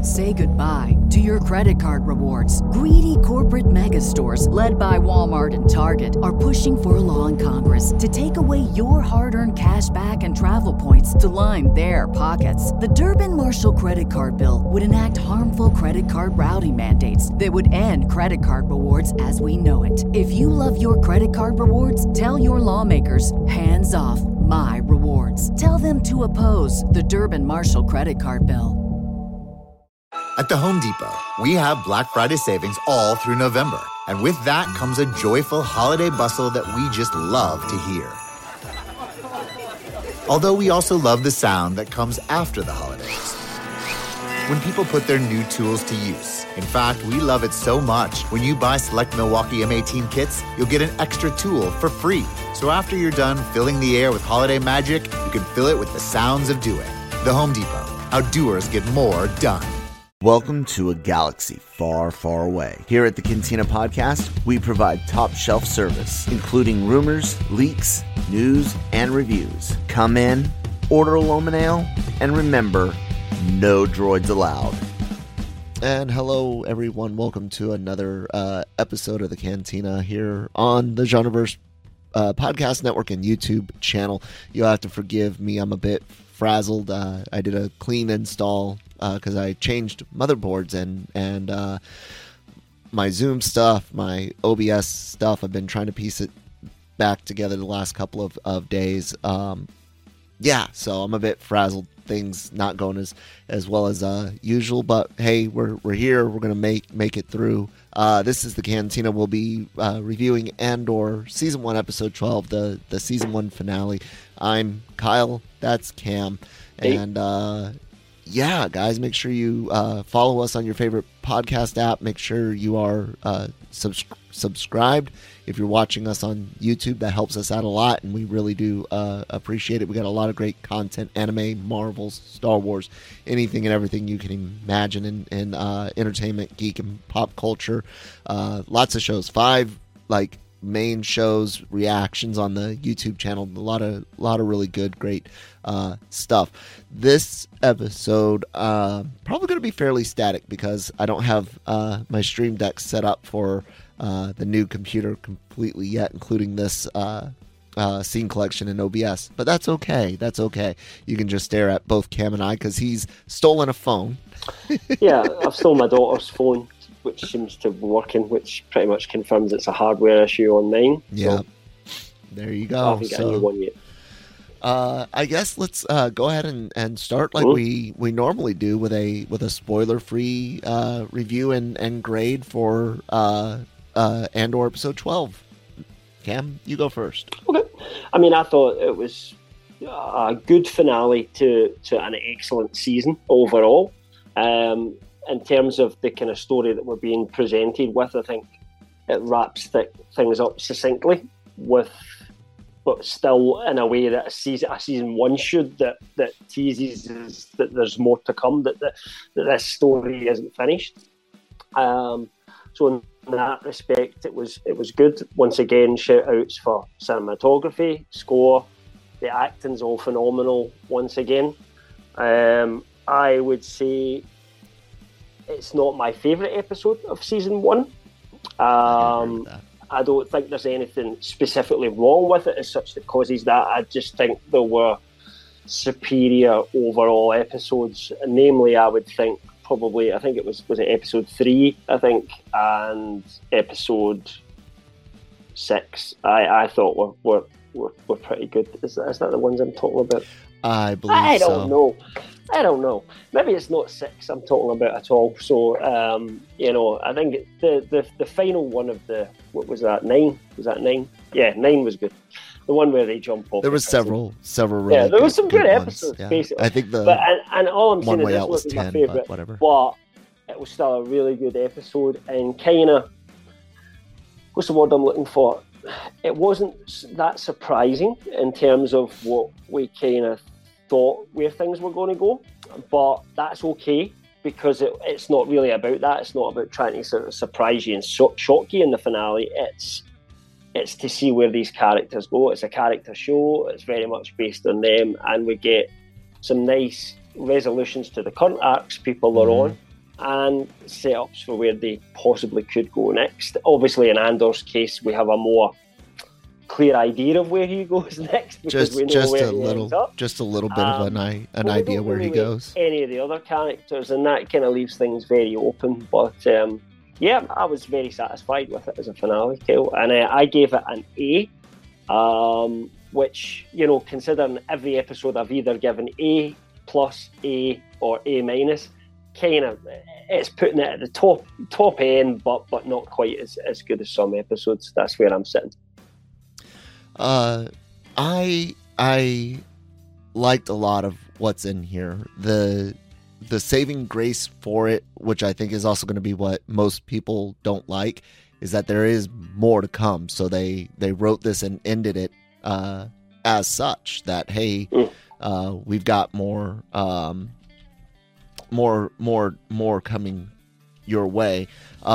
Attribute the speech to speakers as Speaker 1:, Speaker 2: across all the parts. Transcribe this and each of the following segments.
Speaker 1: Say goodbye to your credit card rewards. Greedy corporate mega stores, led by Walmart and Target, are pushing for a law in Congress to take away your hard-earned cash back and travel points to line their pockets. The Durbin-Marshall credit card bill would enact harmful credit card routing mandates that would end credit card rewards as we know it. If you love your credit card rewards, tell your lawmakers, hands off my rewards. Tell them to oppose the Durbin-Marshall credit card bill.
Speaker 2: At the Home Depot, we have Black Friday savings all through November. And with that comes a joyful holiday bustle that we just love to hear. Although we also love the sound that comes after the holidays, when people put their new tools to use. In fact, we love it so much, when you buy select Milwaukee M18 kits, you'll get an extra tool for free. So after you're done filling the air with holiday magic, you can fill it with the sounds of doing. The Home Depot, how doers get more done.
Speaker 3: Welcome to a galaxy far, far away. Here at the Cantina Podcast, we provide top shelf service, including rumors, leaks, news, and reviews. Come in, order a Loman Ale, and remember, no droids allowed. And hello, everyone. Welcome to another episode of the Cantina here on the Genreverse Podcast Network and YouTube channel. You'll have to forgive me. I'm a bit frazzled. I did a clean install because I changed motherboards and my Zoom stuff, my OBS stuff. I've been trying to piece it back together the last couple of days. So I'm a bit frazzled. Things not going as well as usual, but hey, we're here. We're gonna make it through. This is the Cantina. We'll be reviewing Andor Season 1, Episode 12, the Season 1 finale. I'm Kyle. That's Cam. And guys, make sure you follow us on your favorite podcast app. Make sure you are subscribed. If you're watching us on YouTube, that helps us out a lot, and we really do appreciate it. We got a lot of great content: anime, Marvels, Star Wars, anything and everything you can imagine in entertainment, geek, and pop culture. Lots of shows. 5 main shows, reactions on the YouTube channel. A lot of really good, great stuff. This episode probably going to be fairly static because I don't have my Stream Deck set up for the new computer completely yet, including this scene collection in OBS. But that's okay. That's okay. You can just stare at both Cam and I because he's stolen a phone.
Speaker 4: Yeah, I've stolen my daughter's phone, which seems to be working, which pretty much confirms it's a hardware issue on mine.
Speaker 3: Yeah, so there you go.
Speaker 4: I haven't got a new one yet.
Speaker 3: I guess let's go ahead and start like we normally do with a spoiler-free review and grade for Andor Episode 12. Cam, you go first.
Speaker 4: Okay. I mean, I thought it was a good finale to an excellent season overall. In terms of the kind of story that we're being presented with, I think it wraps things up succinctly but still in a way that a season 1 should, that teases that there's more to come, that this story isn't finished. So in that respect, it was good. Once again, shout outs for cinematography, score, the acting's all phenomenal once again. I would say it's not my favourite episode of season 1. I don't think there's anything specifically wrong with it as such that causes that. I just think there were superior overall episodes. Namely, I would think probably, I think it was it episode 3, I think, and episode 6. I thought were pretty good. Is that the ones I'm talking about?
Speaker 3: I believe so.
Speaker 4: I don't know. Maybe it's not 6 I'm talking about at all. So, I think the final one of the, what was that, 9? Was that 9? Yeah, 9 was good. The one where they jump off.
Speaker 3: There was several really
Speaker 4: yeah, there was some good
Speaker 3: ones.
Speaker 4: episodes,
Speaker 3: Yeah.
Speaker 4: basically.
Speaker 3: I think
Speaker 4: and all I'm saying
Speaker 3: One Way
Speaker 4: is
Speaker 3: Out
Speaker 4: this
Speaker 3: was
Speaker 4: wasn't
Speaker 3: 10,
Speaker 4: my favourite,
Speaker 3: but whatever.
Speaker 4: But it was still a really good episode, and kind of, what's the word I'm looking for? It wasn't that surprising in terms of what we kind of thought where things were going to go, but that's okay because it's not really about that. It's not about trying to sort of surprise you and shock you in the finale. It's to see where these characters go. It's a character show. It's very much based on them, and we get some nice resolutions to the current arcs people are on. and setups for where they possibly could go next. Obviously, in Andor's case, we have a more clear idea of where he goes next because we know where he ends up.
Speaker 3: Just a little bit of an idea where he goes.
Speaker 4: Any of the other characters, and that kind of leaves things very open. But yeah, I was very satisfied with it as a finale, Kyle, and I gave it an A. Which, you know, considering every episode I've either given A plus, A, or A minus, kind of it's putting it at the top end, but not quite as good as some episodes. That's where I'm sitting.
Speaker 3: I liked a lot of what's in here. The saving grace for it, which I think is also going to be what most people don't like, is that there is more to come. So they wrote this and ended it as such, that hey, we've got more coming your way.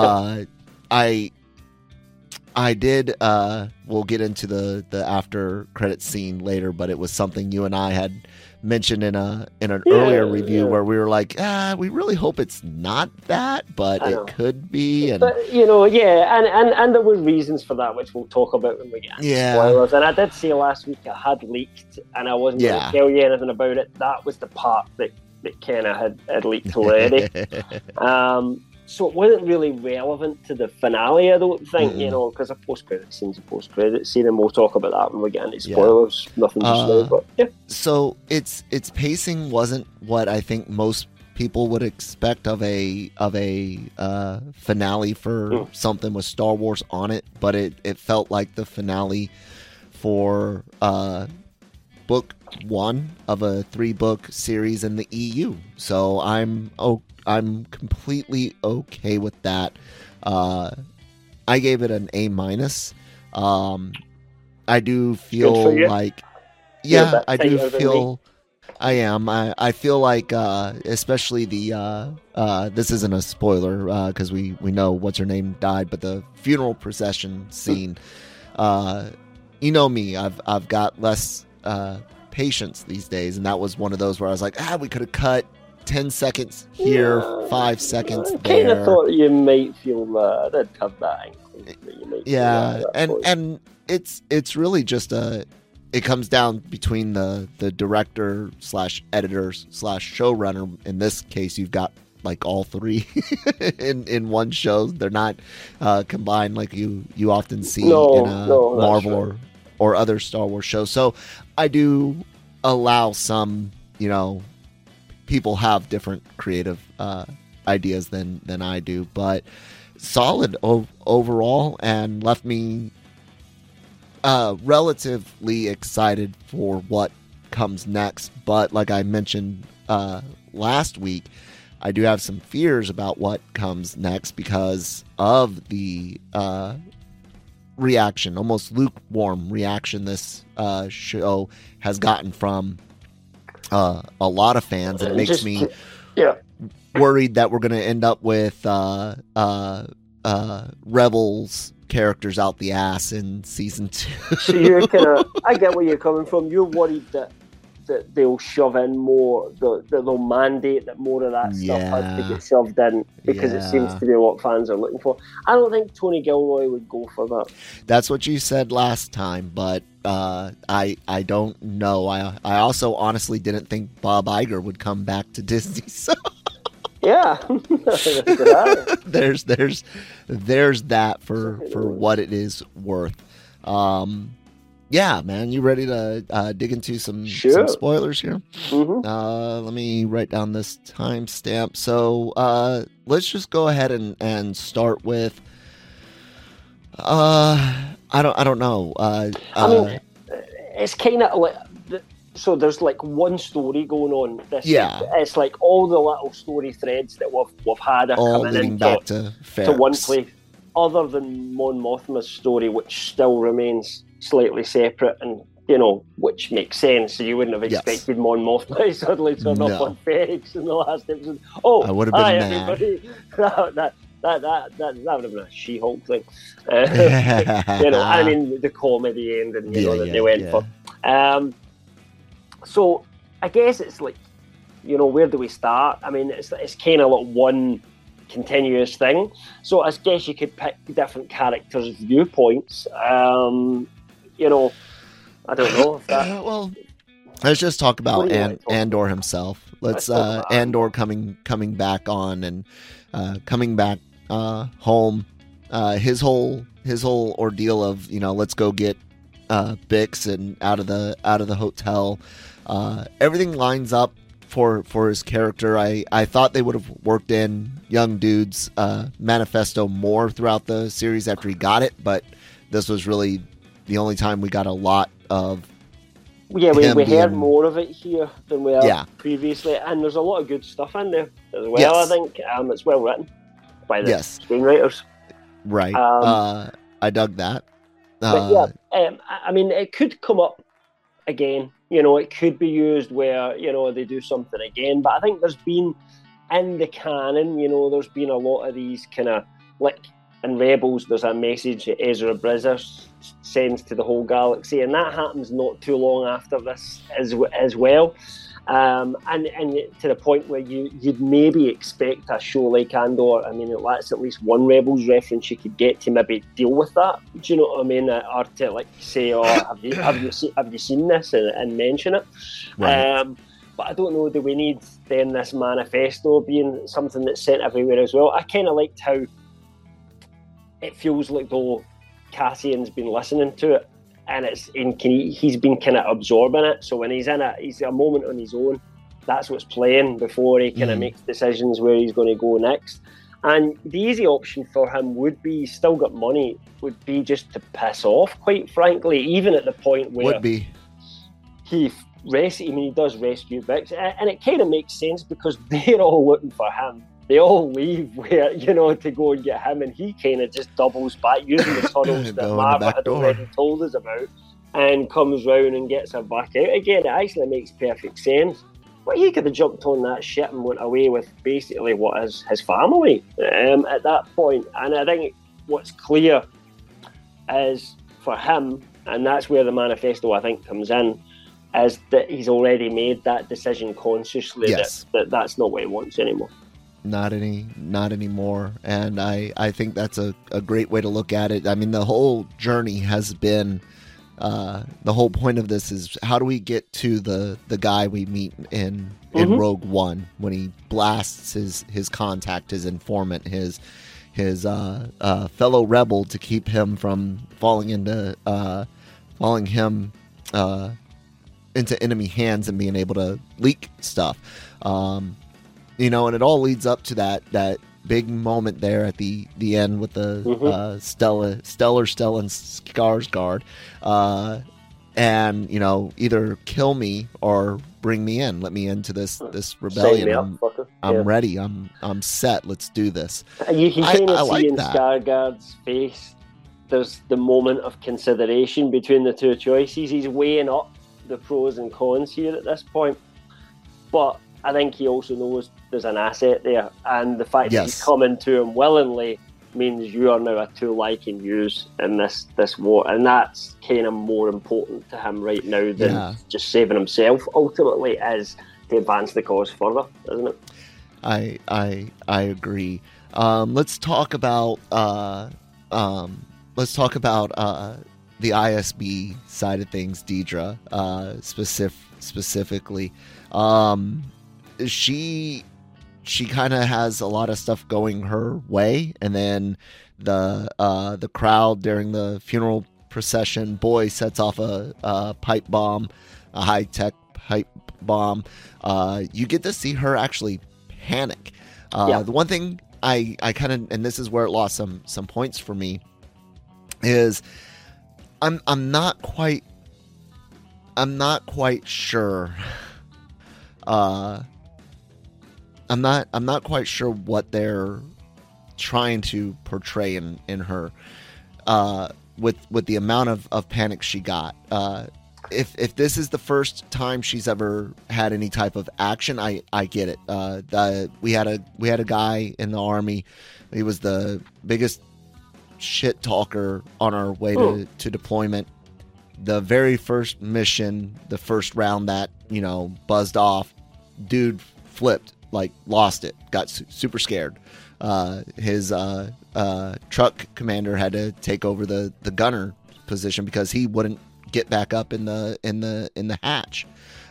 Speaker 3: I did we'll get into the after credit scene later, but it was something you and I had mentioned in an earlier review where we were like, we really hope it's not that, but it could be. And
Speaker 4: but, you know, and there were reasons for that, which we'll talk about when we get into spoilers. And I did say last week it had leaked, and I wasn't going to tell you anything about it. That was the part that kind of had leaked already. So it wasn't really relevant to the finale, I don't think, you know, because a post-credit scene's a post-credit scene, and we'll talk about that when we get into spoilers. Nothing just now, but yeah.
Speaker 3: So its pacing wasn't what I think most people would expect of a finale for something with Star Wars on it, but it felt like the finale for book 1 of a 3-book series in the EU. So I'm completely okay with that. I gave it an A minus. I do feel like, I do feel, I am. I feel like, especially this isn't a spoiler because we know what's her name died, but the funeral procession scene. You know me, I've got less patience these days, and that was one of those where I was like, we could have cut 10 seconds here, 5 seconds there. I kind of
Speaker 4: thought you might feel that. I'd have that inkling that you might feel that
Speaker 3: and it's really just it comes down between the director / editor / showrunner. In this case, you've got like all three in one show. They're not combined like you often see in a Marvel or other Star Wars shows. So I do allow some, you know, people have different creative ideas than I do, but solid overall, and left me relatively excited for what comes next. But like I mentioned last week, I do have some fears about what comes next because of the reaction, almost lukewarm reaction this show has gotten from a lot of fans, and it makes me worried that we're going to end up with Rebels characters out the ass in season 2.
Speaker 4: So you're kind of, I get where you're coming from. You're worried that they'll shove in more, that they'll mandate that more of that stuff has to get shoved in because it seems to be what fans are looking for. I don't think Tony Gilroy would go for that.
Speaker 3: That's what you said last time, but I don't know. I also honestly didn't think Bob Iger would come back to Disney. So
Speaker 4: yeah,
Speaker 3: there's that for what it is worth. Yeah, man, you ready to dig into some spoilers here?
Speaker 4: Mm-hmm.
Speaker 3: Let me write down this timestamp. So let's just go ahead and start with. I don't know.
Speaker 4: I mean, it's kind of like so. There's like one story going on. It's like all the little story threads that we've had are
Speaker 3: all
Speaker 4: coming
Speaker 3: leading
Speaker 4: in
Speaker 3: back to
Speaker 4: one place, other than Mon Mothma's story, which still remains slightly separate, and you know, which makes sense. So you wouldn't have expected Mon Mothma to suddenly turn up on FedEx in the last episode. Oh,
Speaker 3: I would have been mad.
Speaker 4: That would have been a She-Hulk thing. You know, I mean, the comedy end, and that they went for. So I guess it's like, you know, where do we start? I mean, it's kind of like one continuous thing. So I guess you could pick different characters' viewpoints. You know, I don't know if that.
Speaker 3: Well, let's just talk about Andor himself. Let's Andor coming back on and coming back home. His whole ordeal of, you know, let's go get Bix and out of the hotel. Everything lines up for his character. I thought they would have worked in young dude's manifesto more throughout the series after he got it, but this was really the only time we got a lot of.
Speaker 4: Yeah, we heard more of it here than we have previously, and there's a lot of good stuff in there as well. Yes. I think it's well written by the screenwriters.
Speaker 3: Right. I dug that.
Speaker 4: But I mean, it could come up again. You know, it could be used where, you know, they do something again. But I think there's been, in the canon, you know, there's been a lot of these kind of, like, in Rebels, there's a message that Ezra Bridger sends to the whole galaxy, and that happens not too long after this as well. And to the point where you'd maybe expect a show like Andor. I mean, that's at least one Rebels reference you could get to maybe deal with that. Do you know what I mean? Or to like say, "Oh, have you seen this?" and mention it. Right. But I don't know. Do we need then this manifesto being something that's sent everywhere as well? I kind of liked how it feels like though Cassian's been listening to it. And he's been kind of absorbing it. So when he's a moment on his own. That's what's playing before he kind of makes decisions where he's going to go next. And the easy option for him would be, he's still got money, would be just to piss off, quite frankly, even at the point where he does rescue Bix. And it kind of makes sense because they're all looking for him. They all leave where, you know, to go and get him, and he kind of just doubles back using the tunnels that Marva had already told us about, and comes round and gets her back out again. It actually makes perfect sense. But he could have jumped on that ship and went away with basically what is his family at that point. And I think what's clear is for him, and that's where the manifesto I think comes in, is that he's already made that decision consciously that that's not what he wants anymore.
Speaker 3: Not anymore. And I think that's a great way to look at it. I mean, the whole journey has been, the whole point of this is how do we get to the guy we meet in Rogue One when he blasts his contact, his informant, his fellow rebel to keep him from falling into enemy hands and being able to leak stuff. You know, and it all leads up to that big moment there at the end with the Stellan Skarsgård, and you know, either kill me or bring me in, let me into this rebellion. I'm ready. I'm set. Let's do this.
Speaker 4: You can kind of see in Skarsgård's face, there's the moment of consideration between the two choices. He's weighing up the pros and cons here at this point, but I think he also knows there's an asset there, and the fact that he's coming to him willingly means you are now a tool I can use in this war, and that's kind of more important to him right now than just saving himself. Ultimately, is to advance the cause further, isn't it?
Speaker 3: I agree. Let's talk about the ISB side of things, Dedra, specifically. She kind of has a lot of stuff going her way, and then the crowd during the funeral procession, boy sets off a pipe bomb, a high-tech pipe bomb. You get to see her actually panic. The one thing I kind of, and this is where it lost some points for me, is I'm not quite sure. I'm not quite sure what they're trying to portray in her, with the amount of panic she got. If this is the first time she's ever had any type of action, I get it. We had a guy in the Army. He was the biggest shit talker on our way to deployment. The very first mission, the first round that, you know, buzzed off, dude flipped like lost it, got super scared. His truck commander had to take over the gunner position because he wouldn't get back up in the hatch.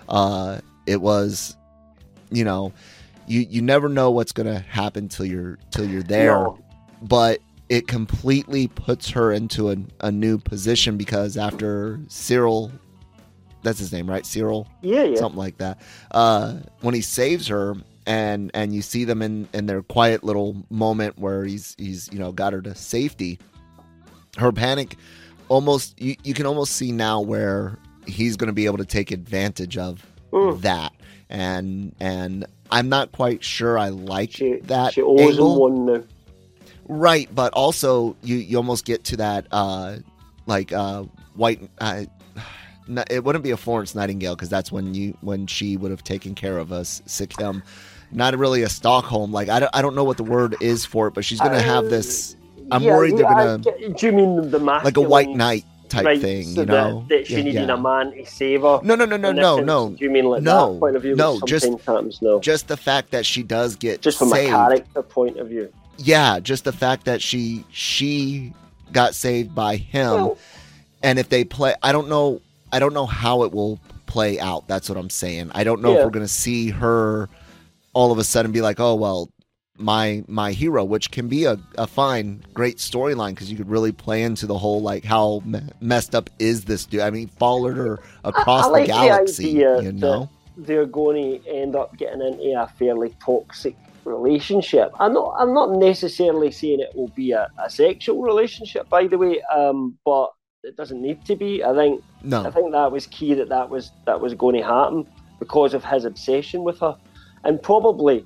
Speaker 3: It was, you know, you never know what's going to happen till you're there,
Speaker 4: No.
Speaker 3: but it completely puts her into a new position because after Cyril, that's his name, right? Cyril?
Speaker 4: Yeah.
Speaker 3: Something like that. When he saves her and you see them in their quiet little moment where he's you know, got her to safety, her panic almost, you can almost see now where he's going to be able to take advantage of that. And I'm not quite sure I like that
Speaker 4: She owes him
Speaker 3: angle.
Speaker 4: one now.
Speaker 3: Right, but also you almost get to that white. It wouldn't be a Florence Nightingale because that's when she would have taken care of us, Sikkim. Not really a Stockholm. Like I don't know what the word is for it, but she's gonna have this. I'm worried they're gonna.
Speaker 4: Do you mean the masculine,
Speaker 3: like a white knight type thing,
Speaker 4: so
Speaker 3: you know?
Speaker 4: that she needed a man to save her.
Speaker 3: No.
Speaker 4: Do you mean like that point of view?
Speaker 3: No,
Speaker 4: No,
Speaker 3: just the fact that she does get
Speaker 4: just from
Speaker 3: saved.
Speaker 4: a character point of view.
Speaker 3: Yeah, just the fact that she got saved by him,
Speaker 4: Well,
Speaker 3: and if they play, I don't know how it will play out. That's what I'm saying. I don't know if we're gonna see her all of a sudden be like, oh well, my hero, which can be a fine, great storyline because you could really play into the whole like how messed up is this dude. I mean, he followed her across
Speaker 4: like
Speaker 3: the galaxy,
Speaker 4: the idea
Speaker 3: you know.
Speaker 4: that they're going to end up getting into a fairly toxic relationship. I'm not necessarily saying it will be a sexual relationship, by the way, but it doesn't need to be. I think that was key that was going to happen because of his obsession with her, and probably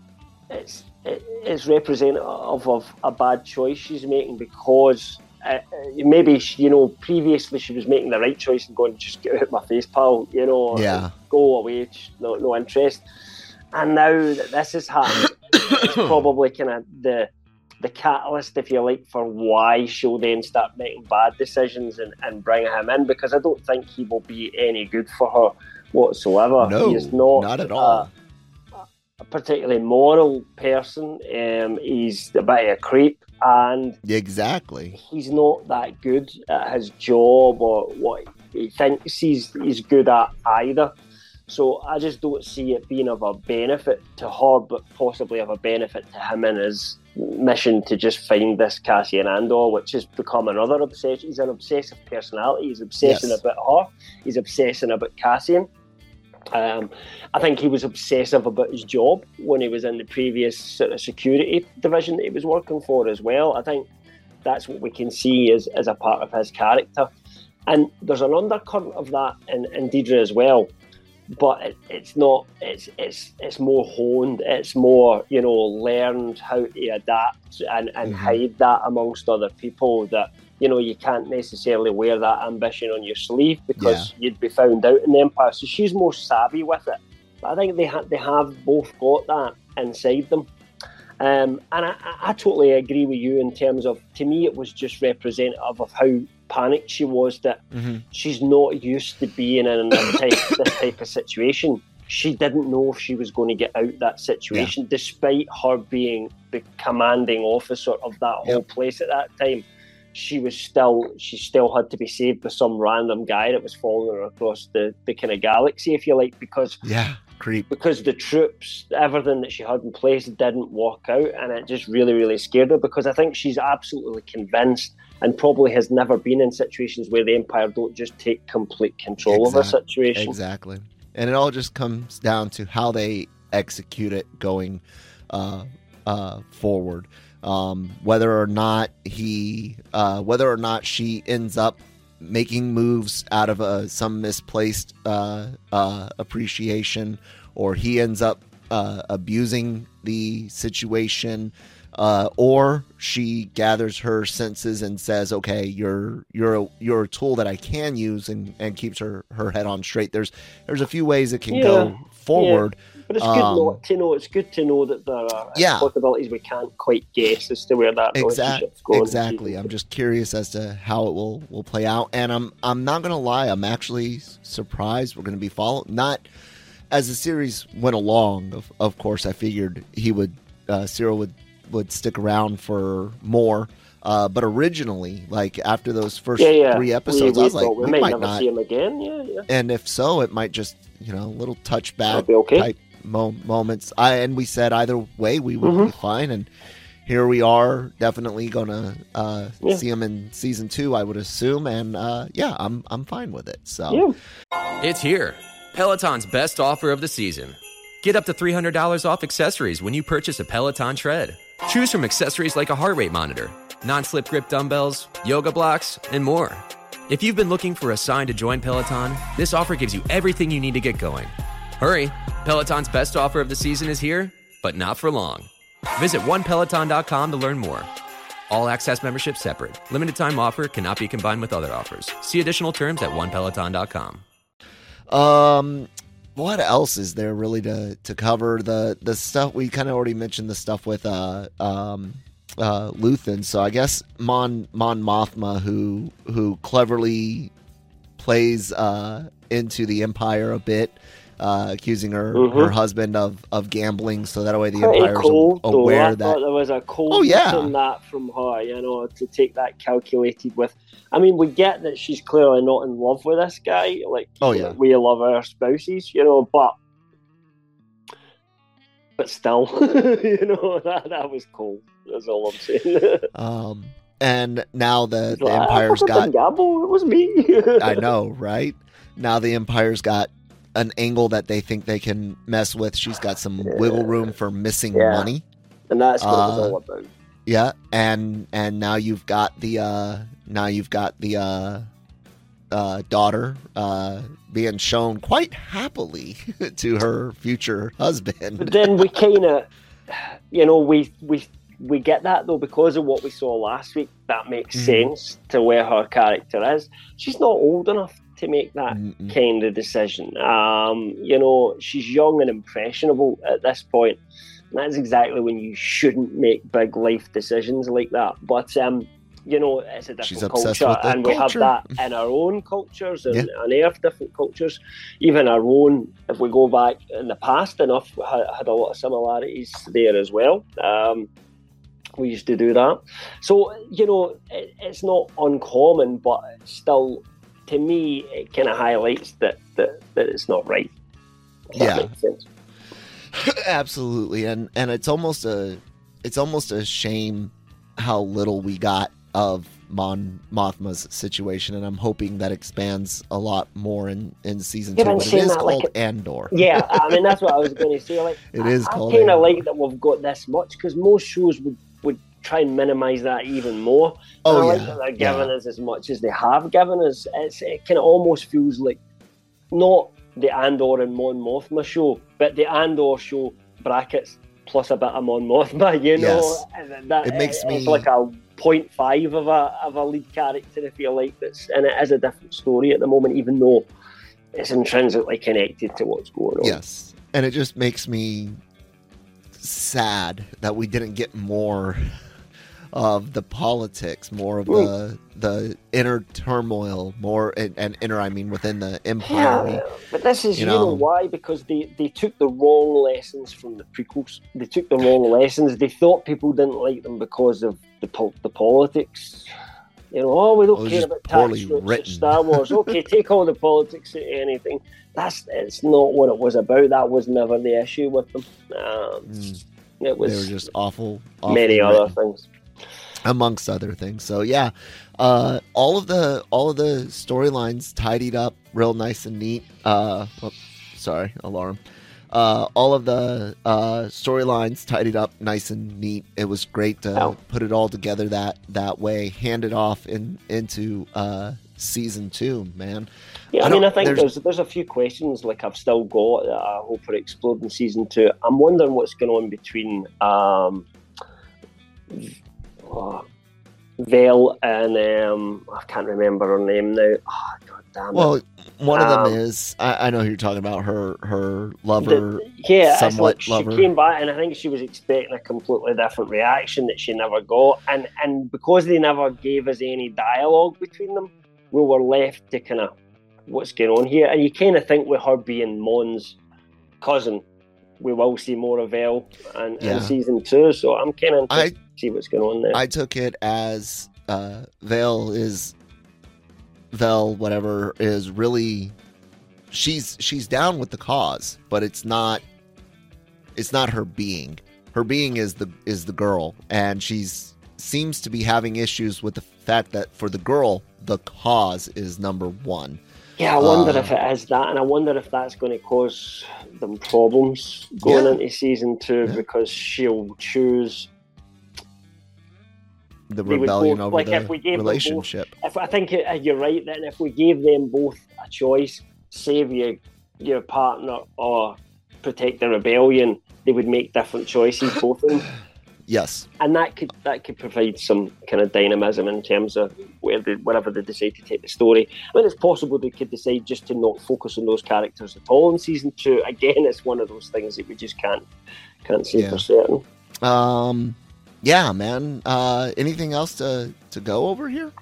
Speaker 4: it's representative of a bad choice she's making because maybe previously she was making the right choice and going, just get out of my face, pal, go away, no interest. And now that this has happened, it's probably kind of the catalyst, if you like, for why she'll then start making bad decisions and bring him in, because I don't think he will be any good for her whatsoever.
Speaker 3: No,
Speaker 4: he is not
Speaker 3: at all.
Speaker 4: A particularly moral person. He's a bit of a creep, and
Speaker 3: exactly,
Speaker 4: he's not that good at his job or what he thinks he's good at either. So I just don't see it being of a benefit to her, but possibly of a benefit to him in his mission to just find this Cassian Andor, which has become another obsession. He's an obsessive personality. He's obsessing about her. He's obsessing about Cassian. I think he was obsessive about his job when he was in the previous sort of security division that he was working for as well. I think that's what we can see as a part of his character. And there's an undercurrent of that in Deidre as well. But it's not. It's more honed. It's more, learned how to adapt and hide that amongst other people. That you can't necessarily wear that ambition on your sleeve because you'd be found out in the Empire. So she's more savvy with it. But I think they have both got that inside them. And I totally agree with you in terms of, to me, it was just representative of how panicked she was that she's not used to being in this type of situation. She didn't know if she was going to get out that situation, despite her being the commanding officer of that whole place at that time. She still had to be saved by some random guy that was following her across the kind of galaxy, if you like, because the troops, everything that she had in place didn't work out, and it just really, really scared her, because I think she's absolutely convinced and probably has never been in situations where the Empire don't just take complete control of a situation.
Speaker 3: Exactly. And it all just comes down to how they execute it going forward. Whether or not she ends up making moves out of some misplaced appreciation, or he ends up abusing the situation, or she gathers her senses and says, "Okay, you're a tool that I can use," and keeps her head on straight. There's a few ways it can go forward.
Speaker 4: Yeah. But it's good not to know. It's good to know that there are possibilities we can't quite guess as to where that relationship's going.
Speaker 3: Exactly. I'm just curious as to how it will play out, and I'm not gonna lie. I'm actually surprised we're gonna be following. Not as the series went along, of course, I figured Cyril would stick around for more. But originally, like after those first 3 episodes, I was like, we might
Speaker 4: never
Speaker 3: not
Speaker 4: see him again. Yeah.
Speaker 3: And if so, it might just, little touchback
Speaker 4: okay.
Speaker 3: type moments. And we said either way we would be fine. And here we are, definitely gonna see him in season 2, I would assume. And I'm fine with it. So
Speaker 5: It's here, Peloton's best offer of the season. Get up to $300 off accessories when you purchase a Peloton Tread. Choose from accessories like a heart rate monitor, non-slip grip dumbbells, yoga blocks, and more. If you've been looking for a sign to join Peloton, this offer gives you everything you need to get going. Hurry, Peloton's best offer of the season is here, but not for long. Visit onepeloton.com to learn more. All access membership separate. Limited time offer cannot be combined with other offers. See additional terms at onepeloton.com.
Speaker 3: What else is there really to cover? The stuff we kind of already mentioned, the stuff with Luthen. So I guess Mon Mothma, who cleverly plays into the Empire a bit, accusing her husband of gambling, so that way the Empire's aware that
Speaker 4: there was a coldness in that from her, to take that calculated with. I mean, we get that she's clearly not in love with this guy, we love our spouses, but still, that was cold. That's all I'm saying.
Speaker 3: And now the Empire's got
Speaker 4: gamble. It was me.
Speaker 3: I know, right? Now the Empire's got an angle that they think they can mess with. She's got some wiggle room for missing money,
Speaker 4: and that's what it was all about.
Speaker 3: Yeah, and now you've got the daughter being shown quite happily to her future husband.
Speaker 4: But then we kind of, we get that though because of what we saw last week. That makes sense to where her character is. She's not old enough to make that kind of decision. She's young and impressionable at this point. And that's exactly when you shouldn't make big life decisions like that. But, it's a different culture, and we have that in our own cultures and Earth, different cultures. Even our own, if we go back in the past enough, had a lot of similarities there as well. We used to do that. So, it's not uncommon, but still, to me, it kind of highlights that it's not right. That makes sense.
Speaker 3: Absolutely, and it's almost a shame how little we got of Mon Mothma's situation, and I'm hoping that expands a lot more in season 2. But it is called Andor.
Speaker 4: Yeah, I mean that's what I was going to say. Like
Speaker 3: it is called.
Speaker 4: I kind of like that we've got this much because most shows would try and minimize that even more. And I like that they're giving us as much as they have given us. It kind of almost feels like not the Andor and Mon Mothma show, but the Andor show brackets plus a bit of Mon Mothma,
Speaker 3: Yes.
Speaker 4: It makes me like a 0.5 of a lead character, if you like, and it is a different story at the moment, even though it's intrinsically connected to what's going on.
Speaker 3: Yes, and it just makes me sad that we didn't get more of the politics, more of the inner turmoil, more and inner, I mean, within the Empire.
Speaker 4: Yeah, but this is, why? Because they took the wrong lessons from the prequels. They took the wrong lessons. They thought people didn't like them because of the politics. We don't care about tax strips at Star Wars. Okay, take all the politics at anything. It's not what it was about. That was never the issue with them. It was.
Speaker 3: They were just awful
Speaker 4: many
Speaker 3: written,
Speaker 4: other things,
Speaker 3: amongst other things. So yeah, all of the storylines tidied up real nice and neat. Sorry, alarm. All of the storylines tidied up nice and neat. It was great to put it all together that way, hand it off into season 2, man.
Speaker 4: Yeah, I think there's a few questions like I've still got that I hope are explored in season 2. I'm wondering what's going on between Vel and I can't remember her name now. Oh, God damn it.
Speaker 3: Well, one of them is I know who you're talking about. Her lover, somewhat lover.
Speaker 4: She came back, and I think she was expecting a completely different reaction that she never got, and because they never gave us any dialogue between them, we were left to kind of what's going on here. And you kind of think with her being Mon's cousin, we will see more of Vel in season 2. So I'm kind of interested to see what's going on there.
Speaker 3: I took it as Vel, whatever, is really she's down with the cause, but it's not her being. Her being is the girl, and seems to be having issues with the fact that for the girl, the cause is number one.
Speaker 4: Yeah, I wonder if it is that, and I wonder if that's going to cause them problems going into season 2 because she'll choose
Speaker 3: the rebellion
Speaker 4: both,
Speaker 3: over
Speaker 4: like
Speaker 3: the
Speaker 4: if we gave
Speaker 3: relationship.
Speaker 4: If I think you're right, then if we gave them both a choice, save your partner or protect the rebellion, they would make different choices, both of them.
Speaker 3: Yes,
Speaker 4: and that could provide some kind of dynamism in terms of wherever they decide to take the story. I mean, it's possible they could decide just to not focus on those characters at all in season 2. Again, it's one of those things that we just can't say for certain.
Speaker 3: Yeah, man. Anything else to go over here?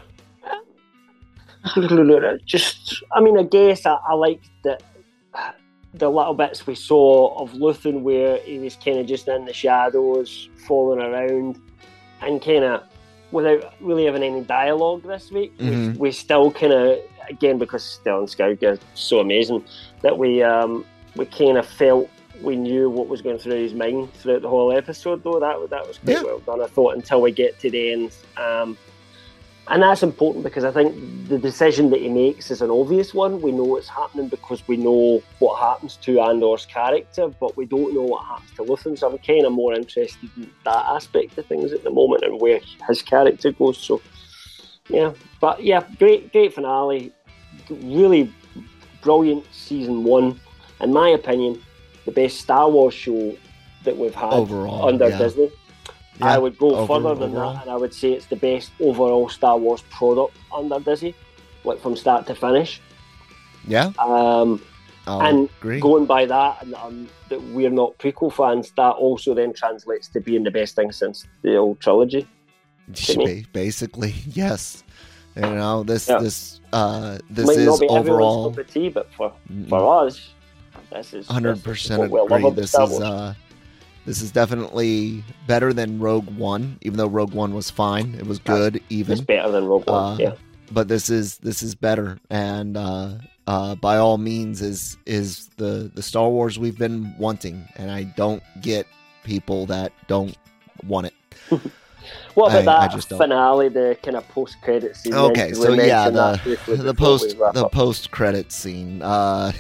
Speaker 4: Just, I mean, I guess I liked the little bits we saw of Luthen where he was kind of just in the shadows, falling around, and kind of without really having any dialogue this week. Mm-hmm. We still kind of, again, because Stellan Skarsgård is so amazing, that we kind of felt we knew what was going through his mind throughout the whole episode, though. That was quite well done, I thought, until we get to the end. And that's important because I think the decision that he makes is an obvious one. We know it's happening because we know what happens to Andor's character, but we don't know what happens to Luthen. So I'm kind of more interested in that aspect of things at the moment and where his character goes. So, yeah. But, yeah, great finale. Really brilliant season 1. In my opinion, the best Star Wars show that we've had
Speaker 3: overall,
Speaker 4: under Disney. Yeah, I would go further than that, and I would say it's the best overall Star Wars product under Disney, like from start to finish.
Speaker 3: Yeah.
Speaker 4: And
Speaker 3: agree.
Speaker 4: Going by that, and that we're not prequel fans, that also then translates to being the best thing since the old trilogy.
Speaker 3: Basically, yes. You know, this
Speaker 4: might
Speaker 3: is
Speaker 4: not be
Speaker 3: overall.
Speaker 4: Cup of tea, but for us, this is
Speaker 3: 100% agree. This is definitely better than Rogue One, even though Rogue One was fine. It was good, even.
Speaker 4: It's better than Rogue One, yeah.
Speaker 3: But this is better, and by all means is the Star Wars we've been wanting, and I don't get people that don't want it.
Speaker 4: What about that finale, the kind of post-credit scene?
Speaker 3: Okay, so yeah, the post-credit scene. God,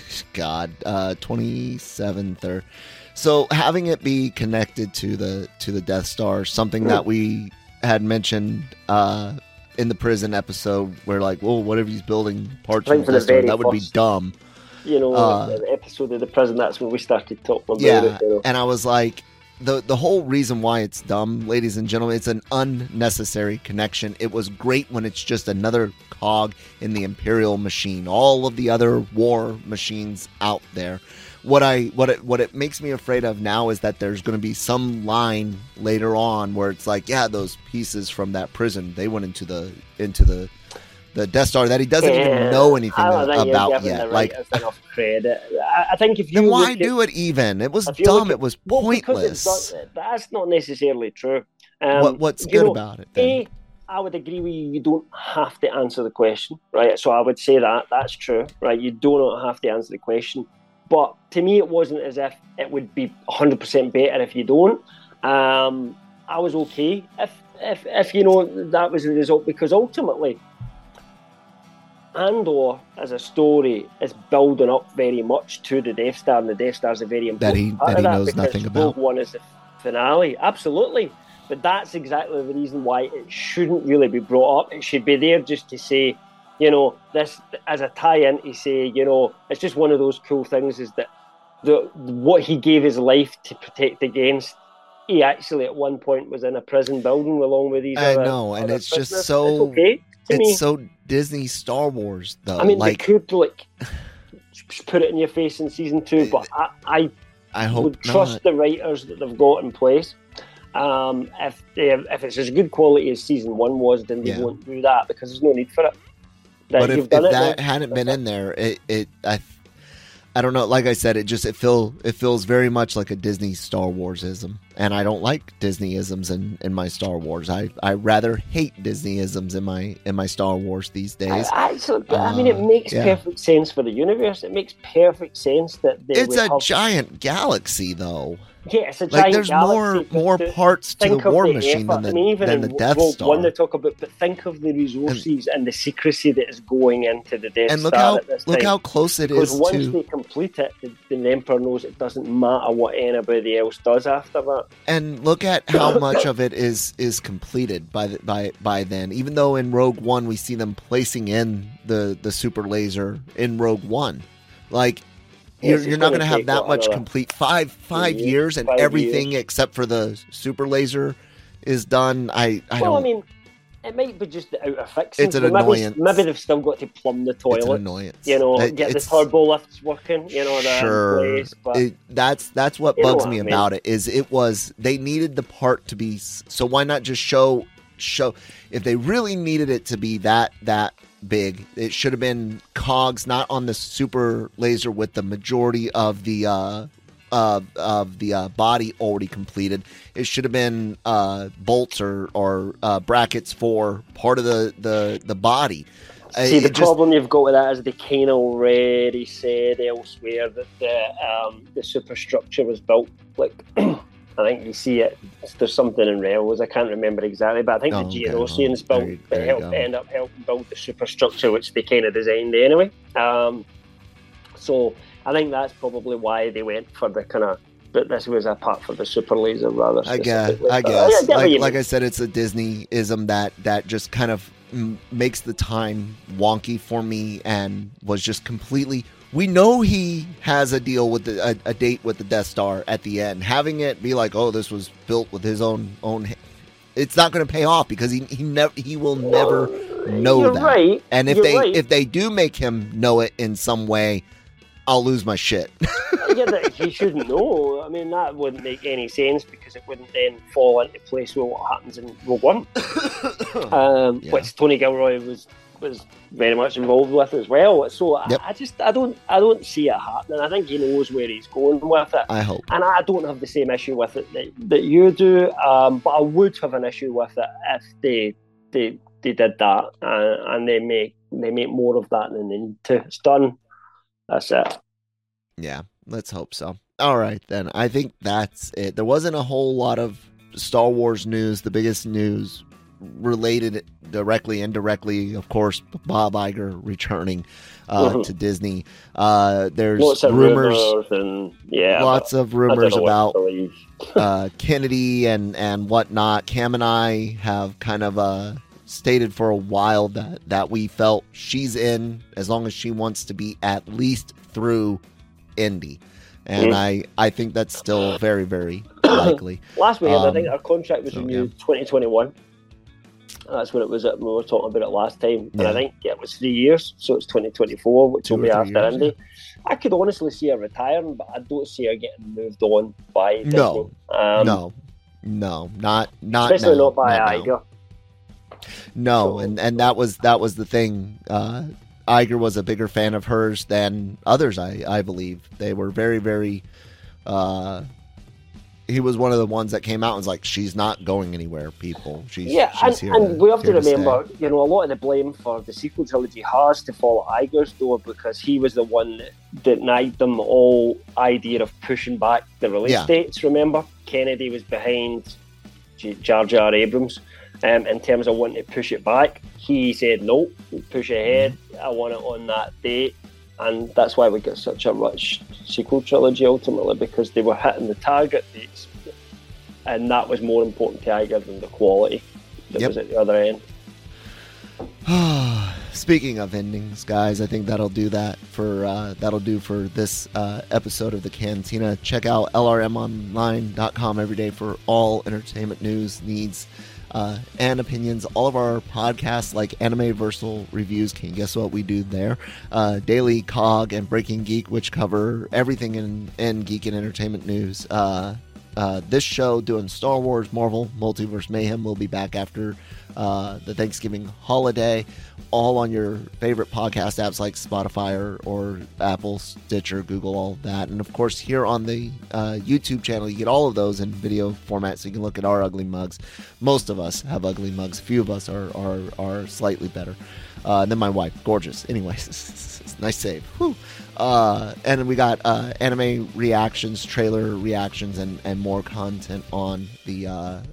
Speaker 3: 27th or. So having it be connected to the Death Star, something that we had mentioned in the prison episode, where like, well, what if he's building parts of the Death Star? That would be dumb.
Speaker 4: You know, the episode of the prison, that's when we started talking about it. You know?
Speaker 3: And I was like, the whole reason why it's dumb, ladies and gentlemen, it's an unnecessary connection. It was great when it's just another cog in the Imperial machine. All of the other war machines out there. What it makes me afraid of now is that there's going to be some line later on where it's like, yeah, those pieces from that prison, they went into the Death Star that he doesn't even know anything about yet. Like,
Speaker 4: enough credit. I think if you
Speaker 3: then why do it even? It was dumb. It was pointless.
Speaker 4: That's not necessarily true.
Speaker 3: What's good about it? Then?
Speaker 4: I would agree with you. You don't have to answer the question, right? So I would say that's true, right? You do not have to answer the question. But to me, it wasn't as if it would be 100% better if you don't. I was okay if you know that was the result, because ultimately, Andor as a story is building up very much to the Death Star, and the Death Star is a very important part of that,
Speaker 3: knows nothing about.
Speaker 4: Rogue One is the finale, absolutely. But that's exactly the reason why it shouldn't really be brought up. It should be there just to say, you know, this as a tie-in to say, you know, it's just one of those cool things is that what he gave his life to protect against, he actually at one point was in a prison building along with these
Speaker 3: I know, and it's prisoners. Just so...
Speaker 4: It's okay to me.
Speaker 3: It's so Disney Star Wars, though.
Speaker 4: I mean, they could, like, put it in your face in season 2, but I
Speaker 3: hope
Speaker 4: would trust the writers that they've got in place. If it's as good quality as season 1 was, then they won't do that, because there's no need for it.
Speaker 3: But if that hadn't been in there, I don't know. Like I said, it feels very much like a Disney Star Wars-ism. And I don't like Disney-isms in my Star Wars. I rather hate Disney-isms in my Star Wars these days.
Speaker 4: I mean, it makes perfect sense for the universe. It makes perfect sense that
Speaker 3: it's a giant galaxy, though.
Speaker 4: Yeah, it's a giant
Speaker 3: there's
Speaker 4: galaxy.
Speaker 3: more parts to the War Machine than the Death Star.
Speaker 4: One they talk about, but think of the resources and the secrecy that is going into the Death Star at this time.
Speaker 3: Look how close it is.
Speaker 4: Because once they complete it, the Emperor knows it doesn't matter what anybody else does after that.
Speaker 3: And look at how much of it is completed by then. Even though in Rogue One we see them placing in the super laser in Rogue One, like. You're not going to have that much complete. 5 years and everything except for the super laser is done. I
Speaker 4: mean, it might be just the outer fixing.
Speaker 3: It's an annoyance.
Speaker 4: Maybe they've still got to plumb the toilet.
Speaker 3: It's an annoyance.
Speaker 4: Get the turbo lifts working.
Speaker 3: Sure.
Speaker 4: In place, but
Speaker 3: that's what bugs me about it. Is they needed the part to be so. Why not just show if they really needed it to be that big, it should have been cogs not on the super laser with the majority of the body already completed. It should have been bolts or brackets for part of the body.
Speaker 4: See, the problem you've got with that is they kind of already said elsewhere that the superstructure was built like I think you see it. There's something in Rebels. I can't remember exactly, but I think the Geonosians end up helping build the superstructure, which they kind of designed anyway. So I think that's probably why they went for the kind of. But this was a part for the super laser rather.
Speaker 3: I guess. Like I said, it's a Disney-ism that just kind of makes the time wonky for me and was just completely. We know he has a deal with a date with the Death Star at the end. Having it be like, oh, this was built with his own. It's not going to pay off because he will never know
Speaker 4: You're
Speaker 3: that.
Speaker 4: Right.
Speaker 3: And if they do make him know it in some way, I'll lose my shit.
Speaker 4: Yeah, he shouldn't know. I mean, that wouldn't make any sense because it wouldn't then fall into place with what happens in Rogue One, which Tony Gilroy was very much involved with as well. So I don't see it happening. I think he knows where he's going with it.
Speaker 3: I hope.
Speaker 4: And I don't have the same issue with it that you do. But I would have an issue with it if they did that and they make more of that than they need to. It's done. That's it.
Speaker 3: Yeah, let's hope so. All right, then. I think that's it. There wasn't a whole lot of Star Wars news. The biggest news related directly, indirectly, of course, Bob Iger returning to Disney. There's lots of rumors about Kennedy and whatnot. Cam and I have kind of stated for a while that we felt she's in as long as she wants to be at least through Indy. And I think that's still very, very likely.
Speaker 4: Last weekend, I think our contract was renewed 2021. That's what it was. We were talking about it last time. And I think it was 3 years, so it's 2024, which will be after Indy. Yeah. I could honestly see her retiring, but I don't see her getting moved on by Disney.
Speaker 3: No, not
Speaker 4: especially
Speaker 3: now,
Speaker 4: not by Iger.
Speaker 3: No, so, and that was the thing. Iger was a bigger fan of hers than others, I believe. They were very, very... he was one of the ones that came out and was like, she's not going anywhere, people. She's here.
Speaker 4: And we have to remember, a lot of the blame for the sequel trilogy has to fall at Iger's door because he was the one that denied them all idea of pushing back the release dates, remember? Kennedy was behind Jar Jar Abrams. In terms of wanting to push it back, he said, no, push ahead. I want it on that date. And that's why we got such a rich sequel trilogy ultimately, because they were hitting the target dates. And that was more important to Iger than the quality that was at the other end.
Speaker 3: Speaking of endings, guys, I think that'll do for this episode of the Cantina. Check out lrmonline.com every day for all entertainment news, needs, and opinions. All of our podcasts like Anime Versal Reviews, can you guess what we do there? Daily Cog and Breaking Geek, which cover everything in geek and entertainment news. this show doing Star Wars, Marvel, Multiverse Mayhem. We'll be back after the Thanksgiving holiday, all on your favorite podcast apps like Spotify or Apple, Stitcher, Google, all that. And of course, here on the YouTube channel, you get all of those in video format, so you can look at our ugly mugs. Most of us have ugly mugs. A few of us are slightly better. And then my wife, gorgeous. Anyways, nice save. Whew. And we got anime reactions, trailer reactions, and more content on the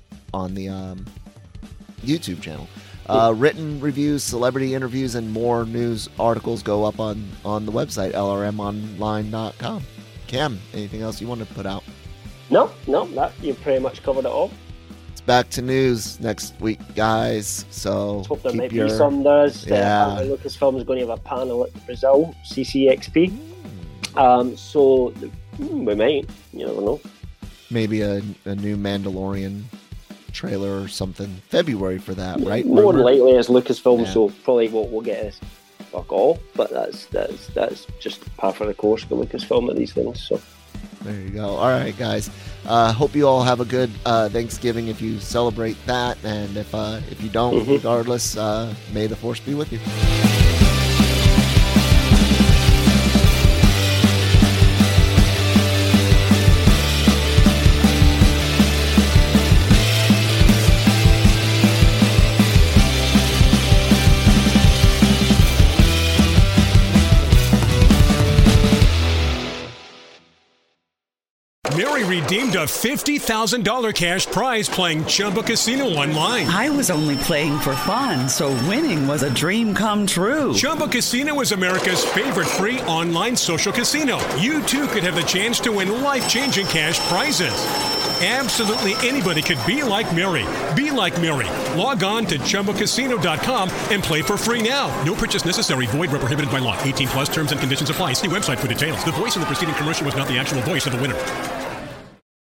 Speaker 3: YouTube channel. Written reviews, celebrity interviews, and more news articles go up on the website, lrmonline.com. Cam, anything else you want to put out?
Speaker 4: No, that you pretty much covered it all.
Speaker 3: It's back to news next week, guys. So
Speaker 4: hope there might be some news.
Speaker 3: Yeah.
Speaker 4: Lucasfilm is going to have a panel at Brazil, CCXP. So we might, you never know.
Speaker 3: Maybe a new Mandalorian trailer or something. February for that, right?
Speaker 4: More than likely as Lucasfilm, yeah. So probably what we'll get is fuck all. But that's just par for the course for Lucasfilm at these things. So
Speaker 3: there you go. All right, guys. Hope you all have a good Thanksgiving if you celebrate that, and if you don't, regardless, may the Force be with you.
Speaker 6: Mary redeemed a $50,000 cash prize playing Chumba Casino online.
Speaker 7: I was only playing for fun, so winning was a dream come true.
Speaker 6: Chumba Casino is America's favorite free online social casino. You, too, could have the chance to win life-changing cash prizes. Absolutely anybody could be like Mary. Be like Mary. Log on to ChumbaCasino.com and play for free now. No purchase necessary. Void where prohibited by law. 18+ terms and conditions apply. See website for details. The voice in the preceding commercial was not the actual voice of the winner.